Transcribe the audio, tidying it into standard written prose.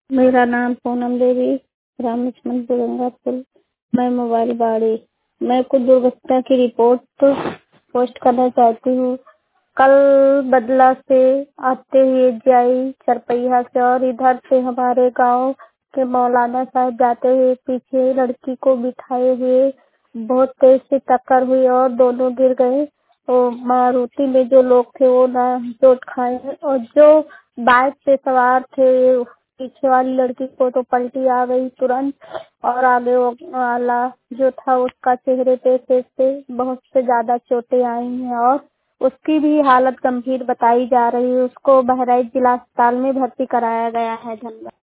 मेरा नाम पूनम देवी, ग्राम लक्ष्मणपुर गंगापुर। मैं मोबाइल बाड़ी। मैं कुछ दुर्घटना की रिपोर्ट पोस्ट करना चाहती हूँ। कल बदला से आते हुए जाई चरपैया से और इधर से हमारे गांव के मौलाना साहब जाते हुए पीछे लड़की को बिठाए हुए बहुत तेज से टक्कर हुई और दोनों गिर गए। तो मारुति में जो लोग थे वो ना चोट खाए और जो बाइक पे सवार थे पीछे वाली लड़की को तो पलटी आ गई तुरंत और आगे वाला जो था उसका चेहरे पे फेस पे बहुत से ज्यादा चोटें आई हैं और उसकी भी हालत गंभीर बताई जा रही है। उसको बहराइच जिला अस्पताल में भर्ती कराया गया है। धन्यवाद।